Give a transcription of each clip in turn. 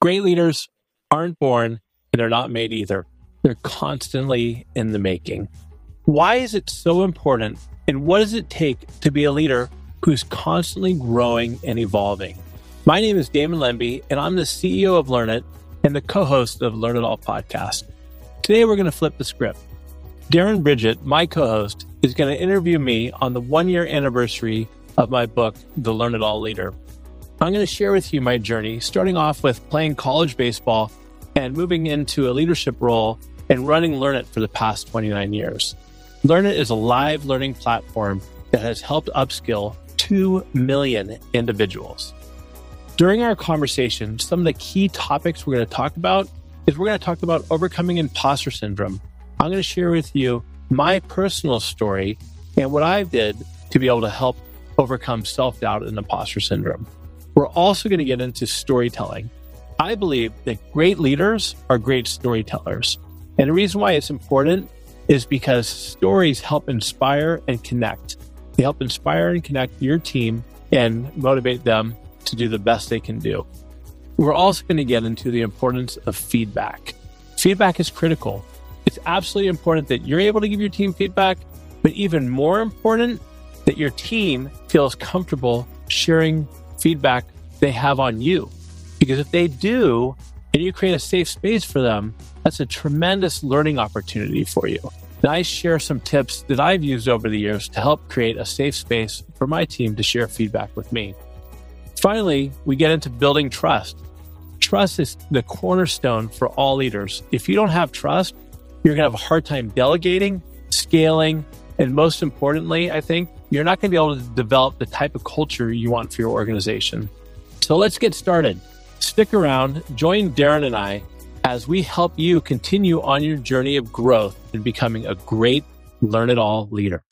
Great leaders aren't born and they're not made either. They're constantly in the making. Why is it so important, and what does it take to be a leader who's constantly growing and evolving? My name is Damon Lemby, and I'm the CEO of Learn It and the co-host of Learn It All podcast. Today, we're going to flip the script. Darren Bridget, my co-host, is going to interview me on the one-year anniversary of my book, The Learn It All Leader. I'm going to share with you my journey, starting off with playing college baseball and moving into a leadership role and running Learn It for the past 29 years. Learn It is a live learning platform that has helped upskill 2 million individuals. During our conversation, some of the key topics we're going to talk about is we're going to talk about overcoming imposter syndrome. I'm going to share with you my personal story and what I did to be able to help overcome self-doubt and imposter syndrome. We're also going to get into storytelling. I believe that great leaders are great storytellers. And the reason why it's important is because stories help inspire and connect. They help inspire and connect your team and motivate them to do the best they can do. We're also going to get into the importance of feedback. Feedback is critical. It's absolutely important that you're able to give your team feedback, but even more important, that your team feels comfortable sharing feedback they have on you. Because if they do, and you create a safe space for them, that's a tremendous learning opportunity for you. And I share some tips that I've used over the years to help create a safe space for my team to share feedback with me. Finally, we get into building trust. Trust is the cornerstone for all leaders. If you don't have trust, you're going to have a hard time delegating, scaling, and most importantly, I think, you're not going to be able to develop the type of culture you want for your organization. So let's get started. Stick around, join Darren and I as we help you continue on your journey of growth and becoming a great Learn It All leader.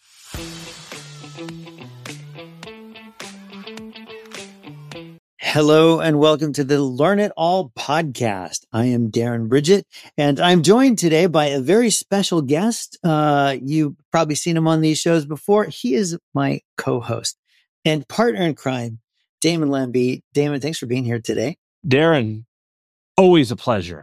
Hello and welcome to the Learn It All podcast. I am Darren Bridget, and I'm joined today by a very special guest. You've probably seen him on these shows before. He is my co-host and partner in crime, Damon Lemby. Damon, thanks for being here today. Darren, always a pleasure.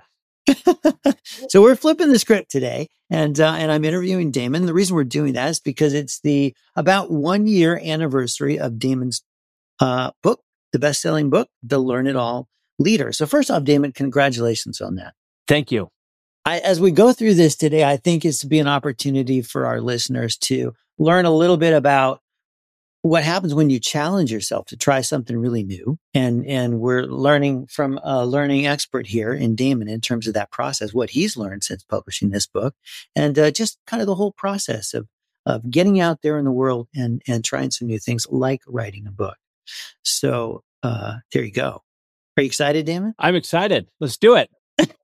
So we're flipping the script today, and I'm interviewing Damon. The reason we're doing that is because it's the about 1 year anniversary of Damon's book, the best-selling book, The Learn It All Leader. So first off, Damon, congratulations on that. Thank you. As we go through this today, I think it's to be an opportunity for our listeners to learn a little bit about what happens when you challenge yourself to try something really new. And we're learning from a learning expert here in Damon in terms of that process, what he's learned since publishing this book, and just kind of the whole process of getting out there in the world and trying some new things like writing a book. So there you go. Are you excited, Damon? I'm excited. Let's do it.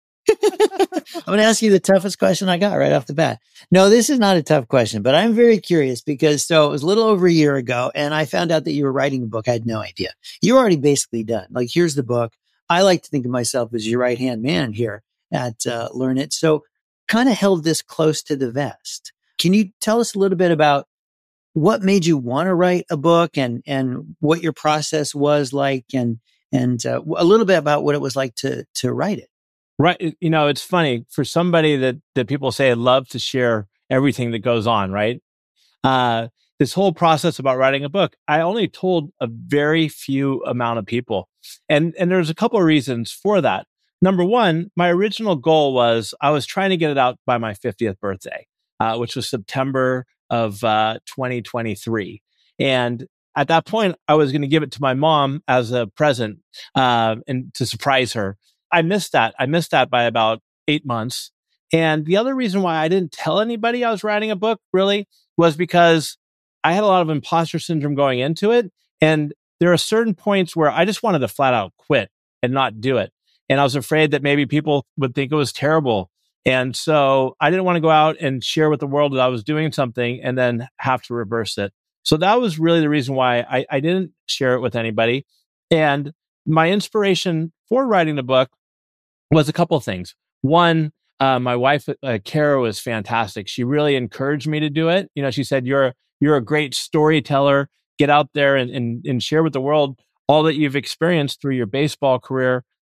I'm going to ask you the toughest question I got right off the bat. No, this is not a tough question, but I'm very curious because it was a little over a year ago and I found out that you were writing a book. I had no idea. You're already basically done. Like, here's the book. I like to think of myself as your right-hand man here at Learn It. So kind of held this close to the vest. Can you tell us a little bit about what made you want to write a book and what your process was like and a little bit about what it was like to write it? Right. You know, it's funny for somebody that people say I love to share everything that goes on, right? This whole process about writing a book, I only told a very few amount of people. And there's a couple of reasons for that. Number one, my original goal was I was trying to get it out by my 50th birthday, which was September of 2023. And at that point, I was going to give it to my mom as a present and to surprise her. I missed that. I missed that by about 8 months. And the other reason why I didn't tell anybody I was writing a book really was because I had a lot of imposter syndrome going into it. And there are certain points where I just wanted to flat out quit and not do it. And I was afraid that maybe people would think it was terrible. And so I didn't want to go out and share with the world that I was doing something and then have to reverse it. So that was really the reason why I didn't share it with anybody. And my inspiration for writing the book was a couple of things. One, my wife, Kara, was fantastic. She really encouraged me to do it. You know, she said, you're a great storyteller. Get out there and share with the world all that you've experienced through your baseball career.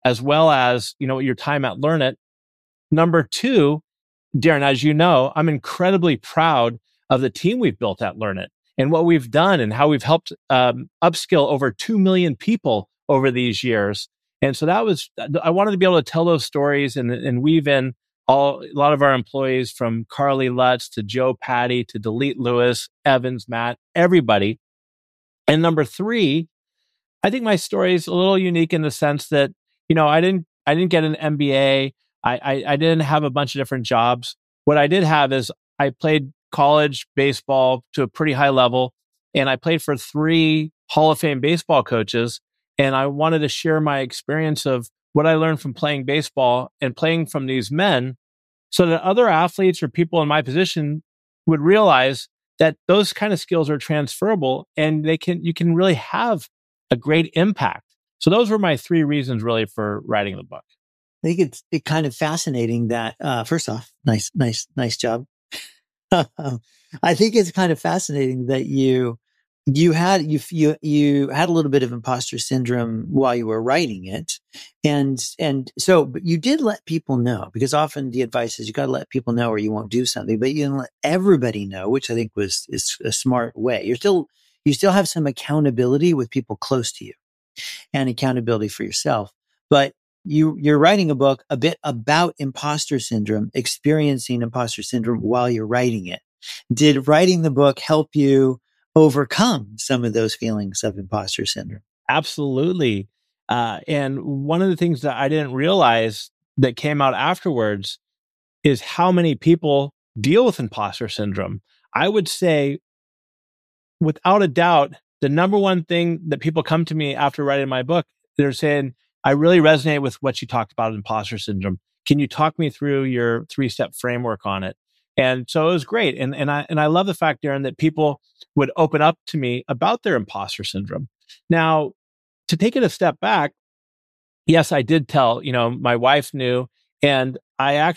as well as, your time at Learn It. Number two, Darren, as you know, I'm incredibly proud of the team we've built at Learn It and what we've done and how we've helped upskill over 2 million people over these years. And so I wanted to be able to tell those stories and weave in a lot of our employees, from Carly Lutz to Joe Patty to Delete Lewis, Evans, Matt, everybody. And number three, I think my story is a little unique in the sense that, I didn't get an MBA. I didn't have a bunch of different jobs. What I did have is I played college baseball to a pretty high level, and I played for 3 Hall of Fame baseball coaches. And I wanted to share my experience of what I learned from playing baseball and playing from these men, so that other athletes or people in my position would realize that those kind of skills are transferable and you can really have a great impact. So those were my 3 reasons really for writing the book. I think it's kind of fascinating that, first off, nice job. I think it's kind of fascinating that you had a little bit of imposter syndrome while you were writing it. And so, but you did let people know, because often the advice is you got to let people know or you won't do something, but you didn't let everybody know, which I think is a smart way. You still have some accountability with people close to you and accountability for yourself, but you're writing a book a bit about imposter syndrome, experiencing imposter syndrome while you're writing it. Did writing the book help you overcome some of those feelings of imposter syndrome? Absolutely. And one of the things that I didn't realize that came out afterwards is how many people deal with imposter syndrome. I would say, without a doubt, the number one thing that people come to me after writing my book, they're saying, I really resonate with what you talked about, imposter syndrome. Can you talk me through your 3-step framework on it? And so it was great. And I love the fact, Darren, that people would open up to me about their imposter syndrome. Now, to take it a step back, yes, I did tell, my wife knew, and I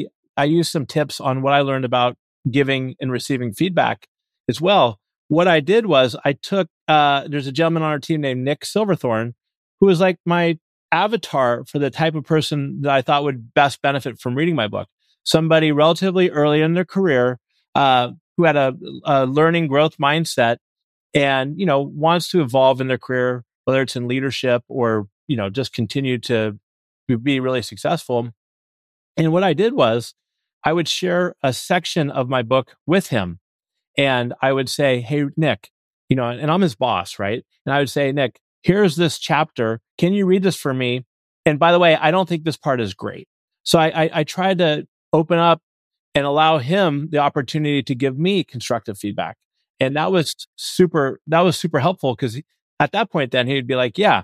used some tips on what I learned about giving and receiving feedback as well. What I did was I took, there's a gentleman on our team named Nick Silverthorne, who was like my avatar for the type of person that I thought would best benefit from reading my book. Somebody relatively early in their career, who had a learning growth mindset and, wants to evolve in their career, whether it's in leadership or, just continue to be really successful. And what I did was I would share a section of my book with him. And I would say, hey, Nick, and I'm his boss, right? And I would say, Nick, here's this chapter. Can you read this for me? And by the way, I don't think this part is great. So I tried to open up and allow him the opportunity to give me constructive feedback. And that was super helpful, because at that point, then he'd be like, yeah,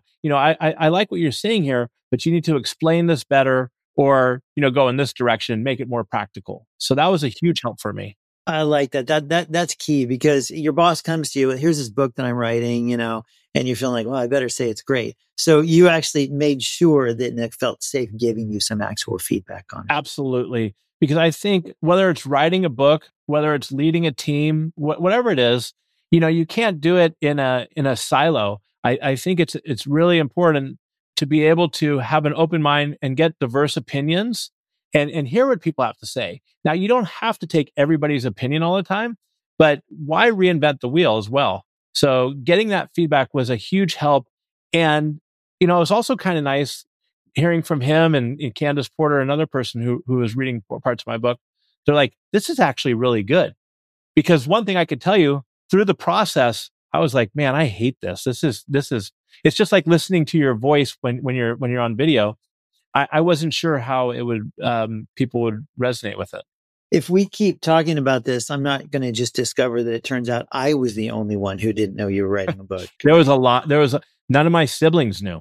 I like what you're saying here, but you need to explain this better, or, go in this direction, make it more practical. So that was a huge help for me. I like that. That's key, because your boss comes to you, here's this book that I'm writing, and you're feeling like, well, I better say it's great. So you actually made sure that Nick felt safe giving you some actual feedback on it. Absolutely. Because I think whether it's writing a book, whether it's leading a team, whatever it is, you can't do it in a silo. I think it's really important to be able to have an open mind and get diverse opinions and hear what people have to say. Now, you don't have to take everybody's opinion all the time, but why reinvent the wheel as well? So getting that feedback was a huge help. And, it was also kind of nice hearing from him and Candace Porter, another person who was reading parts of my book. They're like, this is actually really good. Because one thing I could tell you through the process, I was like, man, I hate this. This is, it's just like listening to your voice when you're on video. I wasn't sure how it would, people would resonate with it. If we keep talking about this, I'm not going to just discover that it turns out I was the only one who didn't know you were writing a book. None of my siblings knew,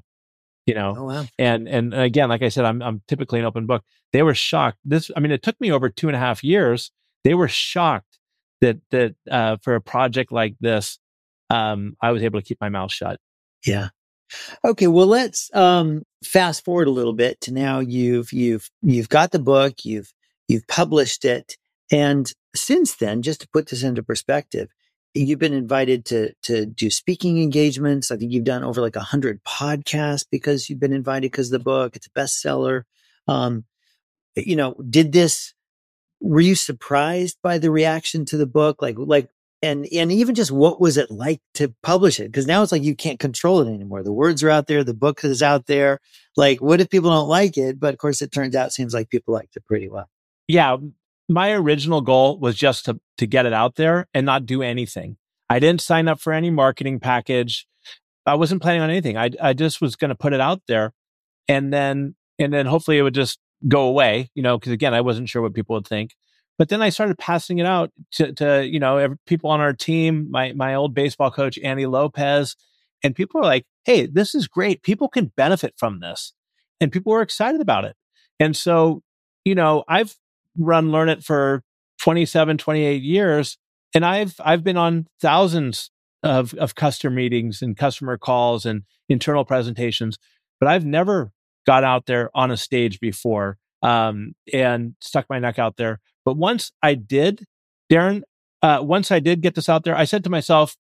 Oh, wow. And again, like I said, I'm typically an open book. They were shocked. It took me over 2.5 years. They were shocked that for a project like this, I was able to keep my mouth shut. Yeah. Okay. Well, let's, fast forward a little bit to now. You've got the book, you've published it. And since then, just to put this into perspective, you've been invited to do speaking engagements. I think you've done over like 100 podcasts because you've been invited because of the book. It's a bestseller. Um, were you surprised by the reaction to the book? And even just what was it like to publish it? Because now it's like you can't control it anymore. The words are out there. The book is out there. Like, what if people don't like it? But of course, it turns out, seems like people liked it pretty well. Yeah. My original goal was just to get it out there and not do anything. I didn't sign up for any marketing package. I wasn't planning on anything. I just was going to put it out there, and then hopefully it would just go away, because again, I wasn't sure what people would think. But then I started passing it out to people on our team, my old baseball coach, Andy Lopez, and people were like, "Hey, this is great. People can benefit from this." And people were excited about it. And so, I've run Learn It for 27, 28 years, and I've been on thousands of customer meetings and customer calls and internal presentations, but I've never got out there on a stage before and stuck my neck out there. But once I did, Darren, once I did get this out there, I said to myself,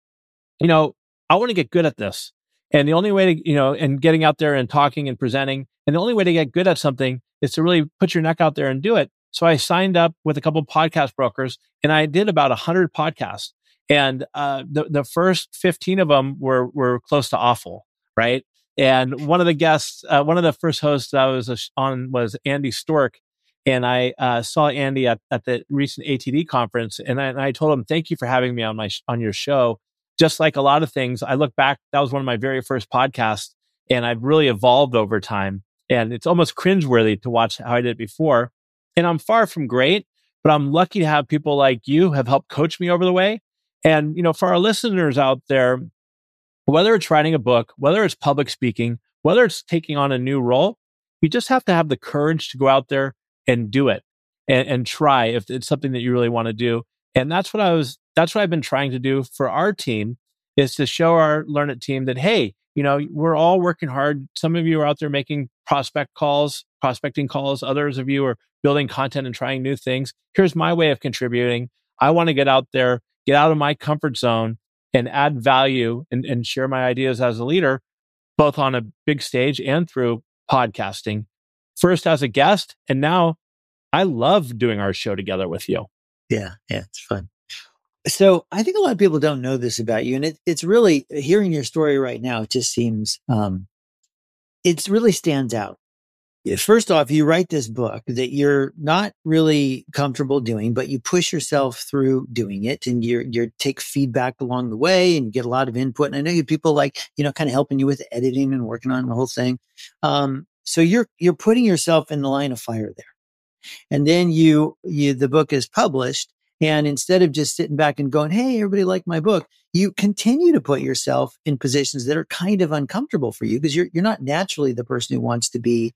I want to get good at this. And the only way to, and getting out there and talking and presenting, and the only way to get good at something is to really put your neck out there and do it. So I signed up with a couple of podcast brokers, and I did about 100 podcasts. And the first 15 of them were close to awful, right? And one of the guests, one of the first hosts I was on was Andy Stork. And I saw Andy at the recent ATD conference, and I told him, "Thank you for having me on your show." Just like a lot of things, I look back, that was one of my very first podcasts, and I've really evolved over time. And it's almost cringeworthy to watch how I did it before. And I'm far from great, but I'm lucky to have people like you have helped coach me over the way. And, for our listeners out there, whether it's writing a book, whether it's public speaking, whether it's taking on a new role, you just have to have the courage to go out there and do it and try if it's something that you really want to do. And that's what I've been trying to do for our team, is to show our Learn It team that, hey, we're all working hard. Some of you are out there making prospecting calls. Others of you are building content and trying new things. Here's my way of contributing. I want to get out there, get out of my comfort zone, and add value and share my ideas as a leader, both on a big stage and through podcasting. First as a guest, and now I love doing our show together with you. Yeah, it's fun. So I think a lot of people don't know this about you, and it's really, hearing your story right now, it just seems, it really stands out. First off, you write this book that you're not really comfortable doing, but you push yourself through doing it, and you take feedback along the way, and you get a lot of input. And I know you have people like, kind of helping you with editing and working on the whole thing. So you're putting yourself in the line of fire there. And then the book is published. And instead of just sitting back and going, "Hey, everybody liked my book," you continue to put yourself in positions that are kind of uncomfortable for you, because you're not naturally the person who wants to be,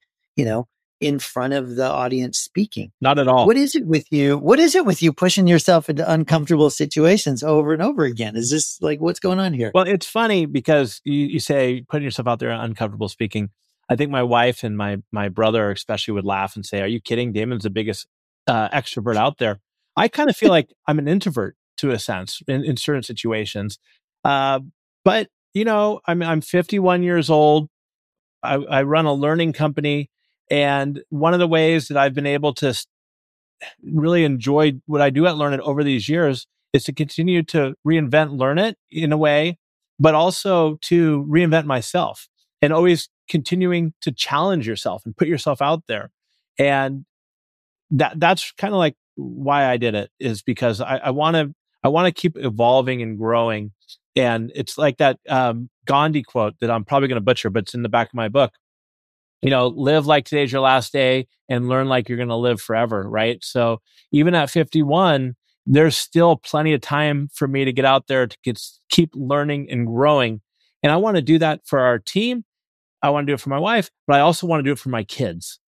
in front of the audience speaking. Not at all. What is it with you pushing yourself into uncomfortable situations over and over again? Is this like, what's going on here? Well, it's funny because you say putting yourself out there uncomfortable speaking. I think my wife and my brother especially would laugh and say, "Are you kidding? Damon's the biggest extrovert out there." I kind of feel like I'm an introvert to a sense in certain situations. But, I'm 51 years old. I run a learning company. And one of the ways that I've been able to really enjoy what I do at Learn It over these years is to continue to reinvent Learn It in a way, but also to reinvent myself, and always continuing to challenge yourself and put yourself out there. And that's kind of like why I did it, is because I want to keep evolving and growing. And it's like that Gandhi quote that I'm probably going to butcher, but it's in the back of my book. Live like today's your last day and learn like you're going to live forever, right? So even at 51, there's still plenty of time for me to get out there to keep learning and growing. And I want to do that for our team. I want to do it for my wife, but I also want to do it for my kids.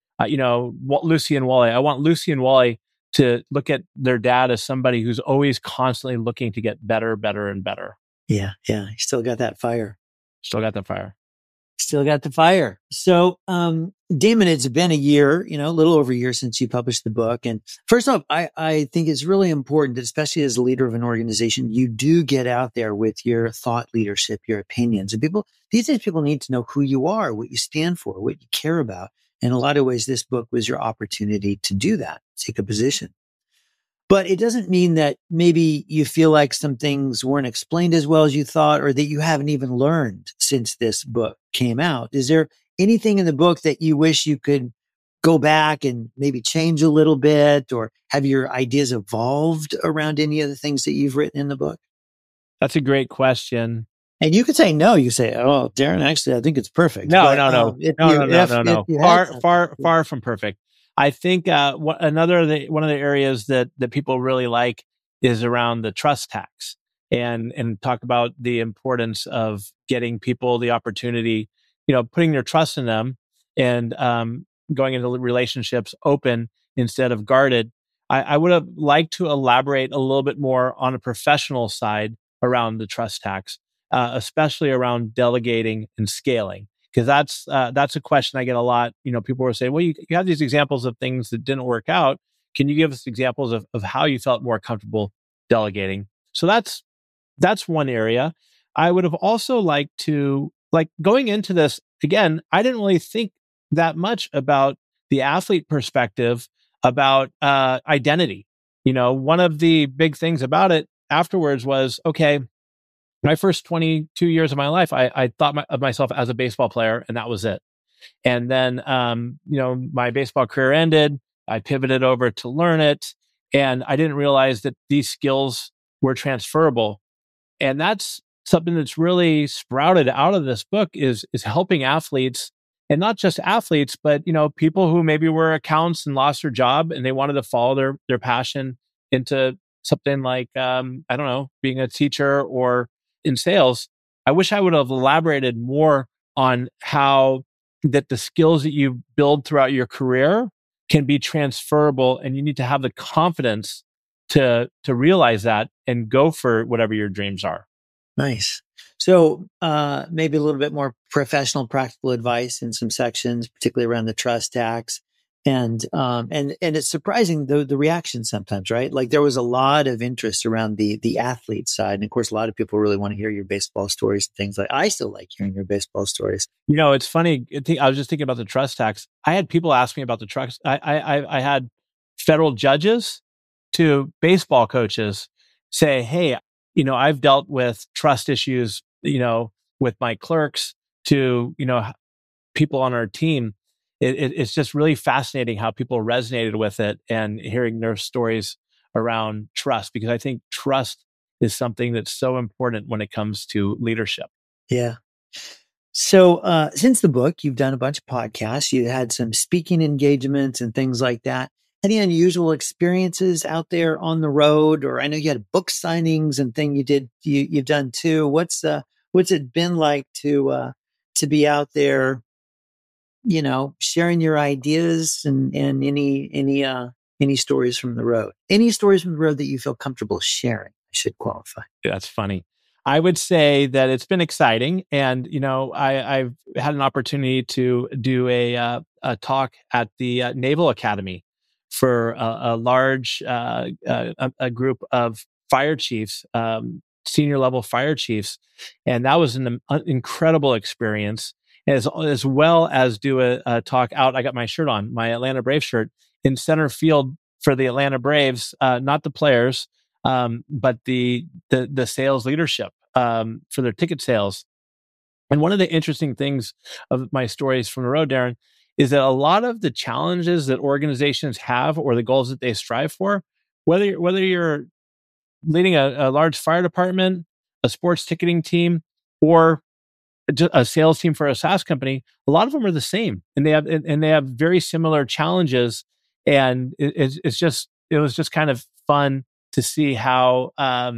Lucy and Wally. I want Lucy and Wally to look at their dad as somebody who's always constantly looking to get better, better, and better. Yeah. You still got that fire. Still got the fire. Still got the fire. So, Damon, it's been a year, a little over a year since you published the book. And first off, I think it's really important that, especially as a leader of an organization, you do get out there with your thought leadership, your opinions. And these days, people need to know who you are, what you stand for, what you care about. In a lot of ways, this book was your opportunity to do that, take a position. But it doesn't mean that maybe you feel like some things weren't explained as well as you thought, or that you haven't even learned since this book came out. Is there anything in the book that you wish you could go back and maybe change a little bit, or have your ideas evolved around any of the things that you've written in the book? That's a great question. And you could say no. You say, "Oh, Darren, actually, I think it's perfect." No. Far from perfect. I think one of the areas that people really like is around the trust tax, and talk about the importance of getting people the opportunity, putting their trust in them, and going into relationships open instead of guarded. I would have liked to elaborate a little bit more on a professional side around the trust tax, especially around delegating and scaling. Because that's a question I get a lot. People will say, well, you have these examples of things that didn't work out. Can you give us examples of how you felt more comfortable delegating? So that's one area. I would have also liked to, going into this, again, I didn't really think that much about the athlete perspective, about identity. One of the big things about it afterwards was, okay, my first 22 years of my life, I thought of myself as a baseball player, and that was it. And then, my baseball career ended. I pivoted over to learn it, and I didn't realize that these skills were transferable. And that's something that's really sprouted out of this book is helping athletes, and not just athletes, but people who maybe were accountants and lost their job, and they wanted to follow their passion into something like being a teacher or in sales. I wish I would have elaborated more on how that the skills that you build throughout your career can be transferable, and you need to have the confidence to realize that and go for whatever your dreams are. Nice. So maybe a little bit more professional, practical advice in some sections, particularly around the trust tax. And it's surprising the reaction sometimes, right? Like there was a lot of interest around the athlete side. And of course, a lot of people really want to hear your baseball stories and things I still like hearing your baseball stories. It's funny. I was just thinking about the trust tax. I had people ask me about the trust. I had federal judges to baseball coaches say, hey, I've dealt with trust issues, with my clerks to, people on our team. It's just really fascinating how people resonated with it and hearing their stories around trust, because I think trust is something that's so important when it comes to leadership. Yeah. So since the book, you've done a bunch of podcasts, you had some speaking engagements and things like that. Any unusual experiences out there on the road? Or I know you had book signings and you've done too. What's it been like to be out there, sharing your ideas and any stories from the road? Any stories from the road that you feel comfortable sharing? I should qualify. That's funny. I would say that it's been exciting, and I've had an opportunity to do a talk at the Naval Academy for a large a group of fire chiefs, senior level fire chiefs, and that was an incredible experience. As well as do a talk out. I got my shirt on, my Atlanta Braves shirt, in center field for the Atlanta Braves, not the players, but the sales leadership for their ticket sales. And one of the interesting things of my stories from the road, Darren, is that a lot of the challenges that organizations have or the goals that they strive for, whether you're leading a large fire department, a sports ticketing team, or a sales team for a SaaS company, a lot of them are the same, and they have very similar challenges. And it was just kind of fun to see how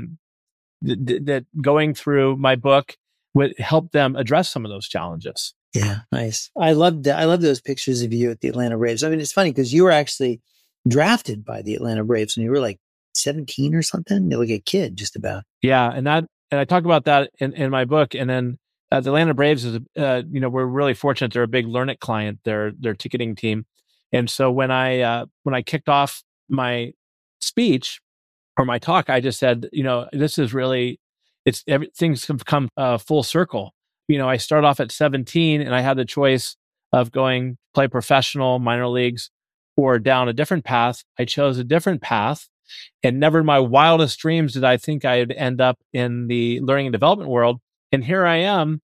that going through my book would help them address some of those challenges. Yeah, nice. I love those pictures of you at the Atlanta Braves. I mean, it's funny because you were actually drafted by the Atlanta Braves when you were like 17 or something. You're like a kid, just about. Yeah, and I talk about that in my book, and then The Atlanta Braves is, we're really fortunate. They're a big Learn It client, their ticketing team. And so when I kicked off my speech or my talk, I just said, this is really, things have come full circle. I started off at 17 and I had the choice of going play professional, minor leagues, or down a different path. I chose a different path, and never in my wildest dreams did I think I'd end up in the learning and development world. And here I am,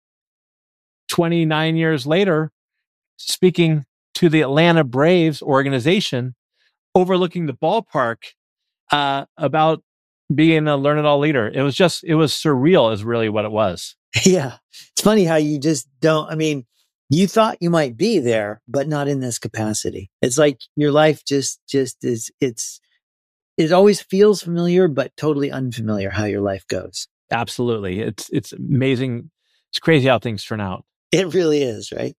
29 years later, speaking to the Atlanta Braves organization, overlooking the ballpark, about being a learn it all leader. It was surreal is really what it was. Yeah. It's funny how you just don't, you thought you might be there, but not in this capacity. It's like your life just is, it always feels familiar, but totally unfamiliar how your life goes. Absolutely. It's amazing. It's crazy how things turn out. It really is, right?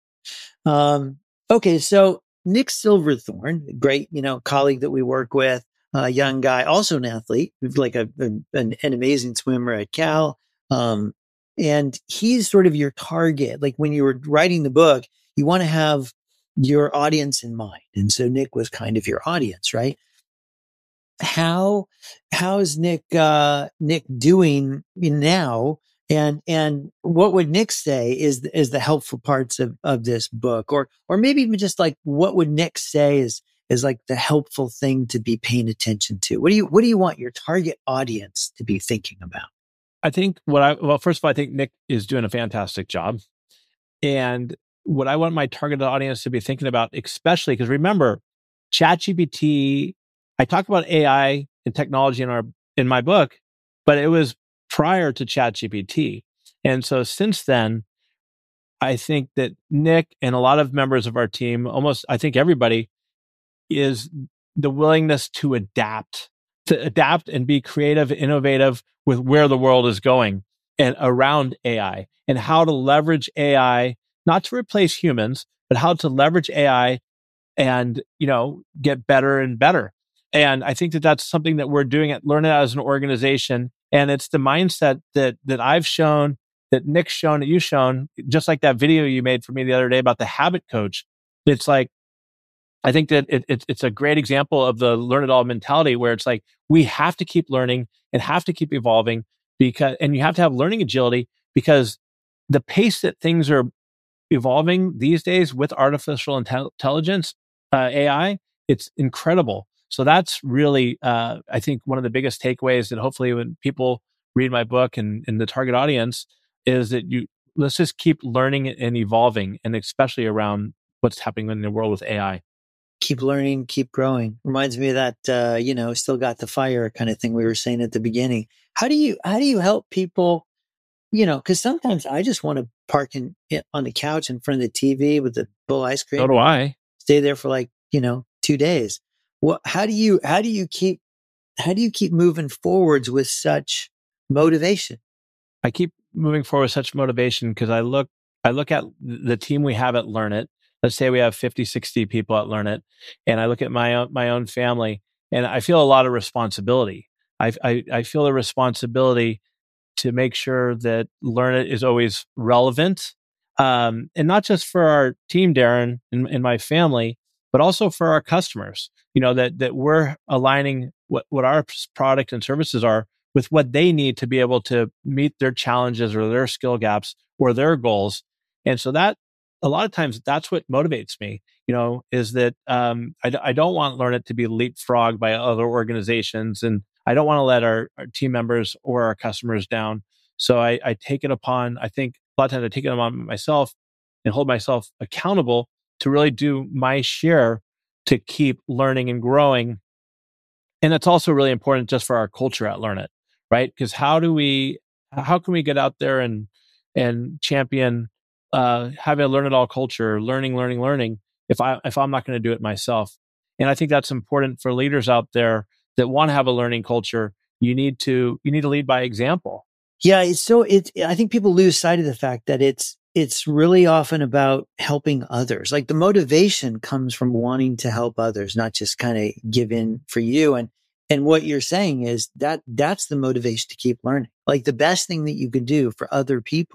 Okay. So Nick Silverthorne, great, colleague that we work with, a young guy, also an athlete, like an amazing swimmer at Cal. And he's sort of your target. Like when you were writing the book, you want to have your audience in mind. And so Nick was kind of your audience, right? How is Nick doing now? And what would Nick say is the helpful parts of this book? Or maybe even just like, what would Nick say is like the helpful thing to be paying attention to? What do you want your target audience to be thinking about? I think first of all, I think Nick is doing a fantastic job. And what I want my targeted audience to be thinking about, especially because remember, ChatGPT, I talk about AI and technology in my book, but it was prior to ChatGPT. And so since then, I think that Nick and a lot of members of our team, almost I think everybody, is the willingness to adapt and be creative, innovative with where the world is going and around AI, and how to leverage AI, not to replace humans, but how to leverage AI and, get better and better. And I think that that's something that we're doing at Learn It as an organization. And it's the mindset that I've shown, that Nick's shown, that you've shown, just like that video you made for me the other day about the habit coach. It's like, I think that it's a great example of the learn it all mentality, where it's like, we have to keep learning and have to keep evolving, and you have to have learning agility, because the pace that things are evolving these days with artificial intelligence, AI, it's incredible. So that's really, I think, one of the biggest takeaways that hopefully when people read my book and the target audience is that let's just keep learning and evolving, and especially around what's happening in the world with AI. Keep learning, keep growing. Reminds me of that, still got the fire kind of thing we were saying at the beginning. How do you help people, because sometimes I just want to park on the couch in front of the TV with the bowl of ice cream. So do I. Stay there for 2 days. How do you keep moving forwards with such motivation? I keep moving forward with such motivation because I look at the team we have at Learn It. Let's say we have 50, 60 people at Learn It, and I look at my own family, and I feel a lot of responsibility. I feel the responsibility to make sure that Learn It is always relevant, and not just for our team, Darren, and my family, but also for our customers. That we're aligning what our product and services are with what they need to be able to meet their challenges or their skill gaps or their goals. And so that a lot of times that's what motivates me, is that I don't want Learn It to be leapfrogged by other organizations, and I don't want to let our team members or our customers down. So I take it upon, I think a lot of times I take it upon myself and hold myself accountable to really do my share to keep learning and growing. And that's also really important just for our culture at Learn It, right? Because how can we get out there and champion having a learn it all culture, learning, if I'm not going to do it myself? And I think that's important for leaders out there that want to have a learning culture. You need to lead by example. Yeah, I think people lose sight of the fact that it's really often about helping others. Like the motivation comes from wanting to help others, not just kind of give in for you. And what you're saying is that's the motivation to keep learning. Like the best thing that you can do for other people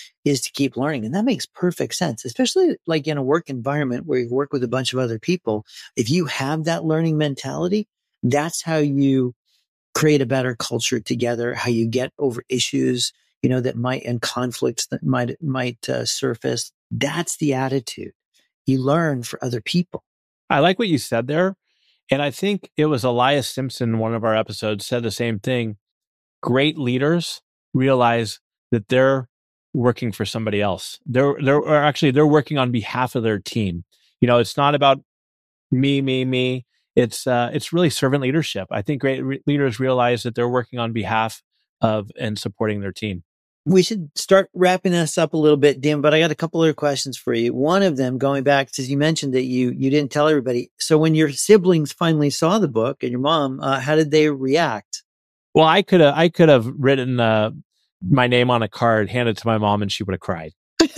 is to keep learning. And that makes perfect sense, especially like in a work environment where you work with a bunch of other people. If you have that learning mentality, that's how you create a better culture together, how you get over issues, that might, and conflicts that might surface. That's the attitude you learn for other people. I like what you said there. And I think it was Elias Simpson, one of our episodes, said the same thing. Great leaders realize that they're working for somebody else. They're working on behalf of their team. It's not about me. It's really servant leadership. I think great leaders realize that they're working on behalf of and supporting their team. We should start wrapping this up a little bit, Dim, but I got a couple other questions for you. One of them, going back to, you mentioned that you didn't tell everybody. So when your siblings finally saw the book and your mom, how did they react? Well, I could have written my name on a card, handed it to my mom, and she would have cried.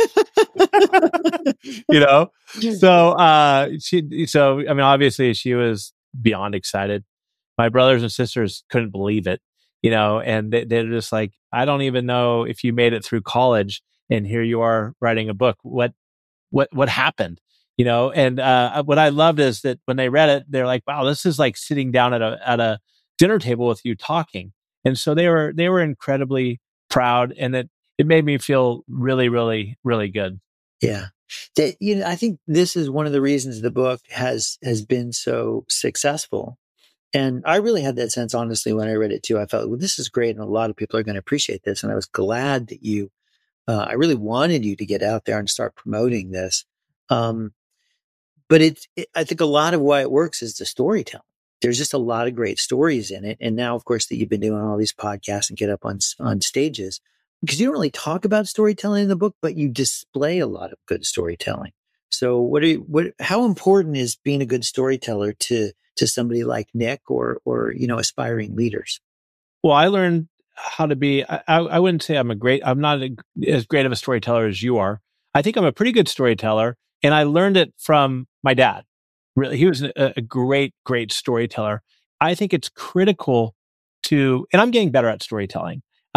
So obviously she was beyond excited. My brothers and sisters couldn't believe it, and they're just like, I don't even know if you made it through college, and here you are writing a book. What happened? And what I loved is that when they read it, they're like, wow, this is like sitting down at a dinner table with you talking. And so they were incredibly proud, and it made me feel really, really, really good. Yeah. I think this is one of the reasons the book has been so successful. And I really had that sense, honestly, when I read it too. I felt, well, this is great, and a lot of people are going to appreciate this. And I was glad that I really wanted you to get out there and start promoting this. But I think a lot of why it works is the storytelling. There's just a lot of great stories in it. And now, of course, that you've been doing all these podcasts and get up on stages, because you don't really talk about storytelling in the book, but you display a lot of good storytelling. So how important is being a good storyteller to somebody like Nick or aspiring leaders? Well, I learned how to be, I wouldn't say I'm not as great of a storyteller as you are. I think I'm a pretty good storyteller, and I learned it from my dad. Really, he was a great, great storyteller. I think it's critical and I'm getting better at storytelling.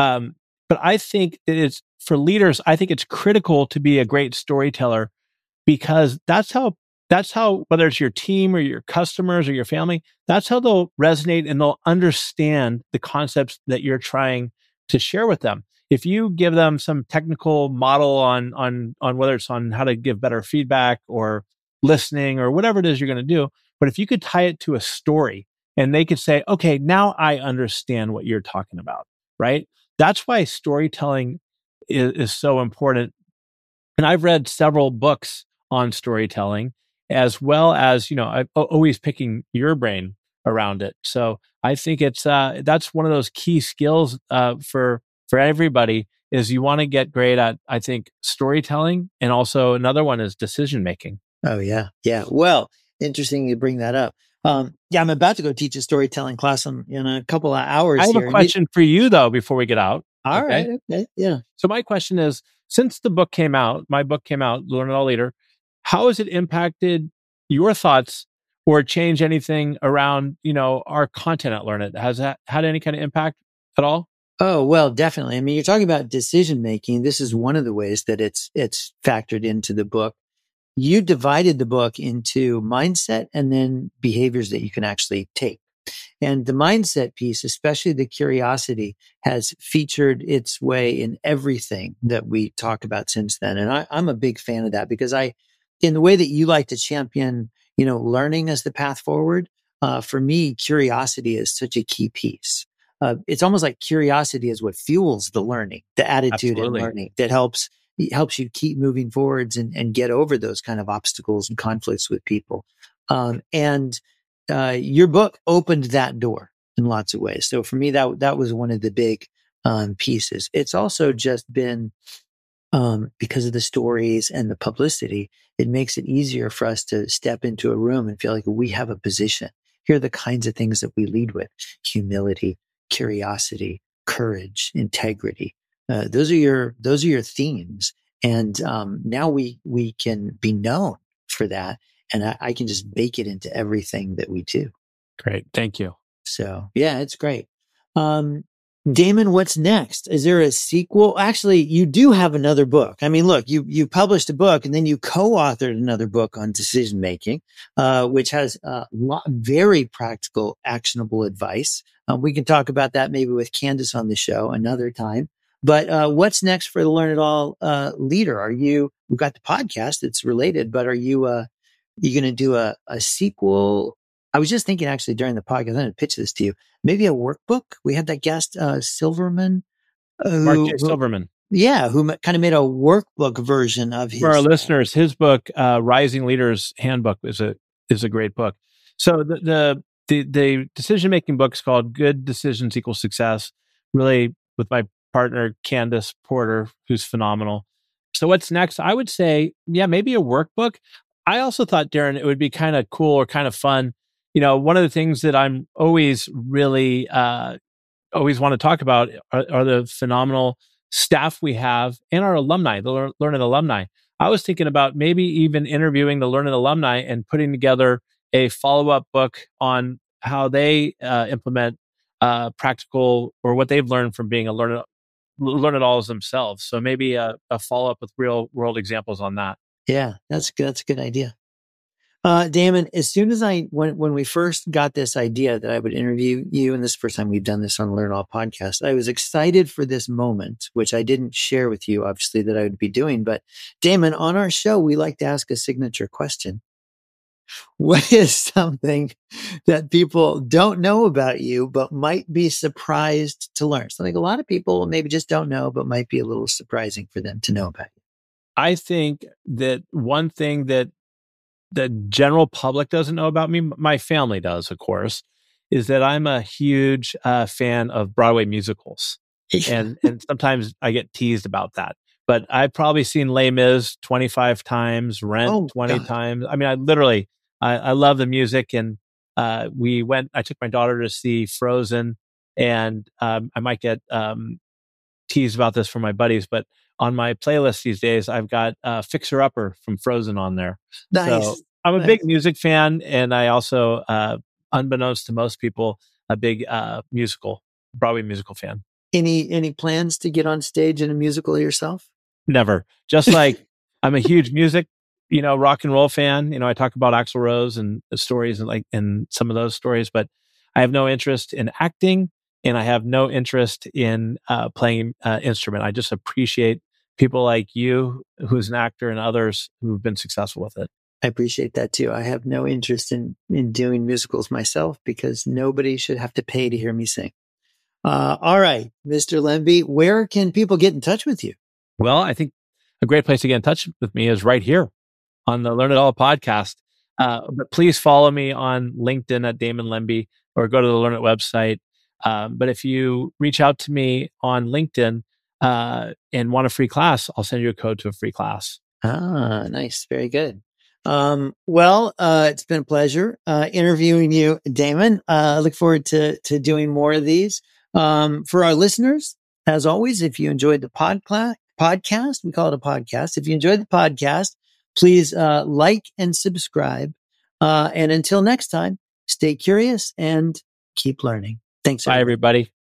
But I think it's for leaders, I think it's critical to be a great storyteller, because that's how, whether it's your team or your customers or your family, that's how they'll resonate and they'll understand the concepts that you're trying to share with them. If you give them some technical model on whether it's on how to give better feedback or listening or whatever it is you're going to do, but if you could tie it to a story and they could say, okay, now I understand what you're talking about, right? That's why storytelling is so important. And I've read several books on storytelling, as well as, I'm always picking your brain around it. So I think it's that's one of those key skills for everybody, is you want to get great at, I think, storytelling, and also another one is decision making. Oh yeah, yeah. Well, interesting you bring that up. I'm about to go teach a storytelling class in a couple of hours. I have a question for you though before we get out. All right. Okay. Yeah. So my question is, since my book came out, Learn It All Leader, how has it impacted your thoughts or changed anything around, our content at Learn It? Has that had any kind of impact at all? Oh, well, definitely. I mean, you're talking about decision making. This is one of the ways that it's factored into the book. You divided the book into mindset and then behaviors that you can actually take. And the mindset piece, especially the curiosity, has featured its way in everything that we talk about since then. And I'm a big fan of that, because in the way that you like to champion, learning as the path forward, for me, curiosity is such a key piece. It's almost like curiosity is what fuels the learning, the attitude in learning that helps you keep moving forwards and get over those kind of obstacles and conflicts with people. Your book opened that door in lots of ways. So for me, that was one of the big pieces. It's also just been, because of the stories and the publicity, it makes it easier for us to step into a room and feel like we have a position. Here are the kinds of things that we lead with: humility, curiosity, courage, integrity. Those are your themes. And now we can be known for that. And I can just bake it into everything that we do. Great. Thank you. So yeah, it's great. Damon, what's next? Is there a sequel? Actually, you do have another book. I mean, look, you published a book and then you co-authored another book on decision making, which has very practical, actionable advice. We can talk about that maybe with Candace on the show another time. But what's next for the Learn It All leader? We've got the podcast that's related, but are you going to do a sequel? I was just thinking actually during the podcast, I'm going to pitch this to you. Maybe a workbook. We had that guest, Silverman. Mark J. Silverman. Who kind of made a workbook version of his. For our listeners, his book, Rising Leaders Handbook, is a great book. So the decision-making book is called Good Decisions Equal Success, really with my partner, Candace Porter, who's phenomenal. So what's next? I would say, maybe a workbook. I also thought, Darren, it would be kind of cool or kind of fun. One of the things that I'm always really always want to talk about are the phenomenal staff we have and our alumni, the Learn It alumni. I was thinking about maybe even interviewing the Learn It alumni and putting together a follow-up book on how they implement practical or what they've learned from being a Learn It Alls themselves. So maybe a follow-up with real world examples on that. Yeah, that's good. That's a good idea. Damon, as soon as when we first got this idea that I would interview you, and this is the first time we've done this on the Learn It All podcast, I was excited for this moment, which I didn't share with you, obviously, that I would be doing. But Damon, on our show, we like to ask a signature question. What is something that people don't know about you, but might be surprised to learn? Something a lot of people maybe just don't know, but might be a little surprising for them to know about you. I think that one thing that the general public doesn't know about me, my family does, of course, is that I'm a huge fan of Broadway musicals. and sometimes I get teased about that. But I've probably seen Les Mis 25 times, Rent 20 times. I mean, I love the music. And I took my daughter to see Frozen, and I might get teased about this from my buddies, but on my playlist these days, I've got Fixer Upper from Frozen on there. Nice. So I'm a big music fan, and I also, unbeknownst to most people, a big Broadway musical fan. Any plans to get on stage in a musical yourself? Never. Just like I'm a huge music, rock and roll fan. I talk about Axl Rose and the stories and some of those stories, but I have no interest in acting. And I have no interest in playing instrument. I just appreciate people like you, who's an actor, and others who've been successful with it. I appreciate that too. I have no interest in doing musicals myself because nobody should have to pay to hear me sing. All right, Mr. Lemby, where can people get in touch with you? Well, I think a great place to get in touch with me is right here on the Learn It All podcast. But please follow me on LinkedIn at Damon Lemby, or go to the Learn It website. But if you reach out to me on LinkedIn and want a free class, I'll send you a code to a free class. Ah, nice. Very good. It's been a pleasure interviewing you, Damon. I look forward to doing more of these. For our listeners, as always, if you enjoyed the podcast, we call it a podcast. If you enjoyed the podcast, please like and subscribe. And until next time, stay curious and keep learning. Thanks. Bye, everybody.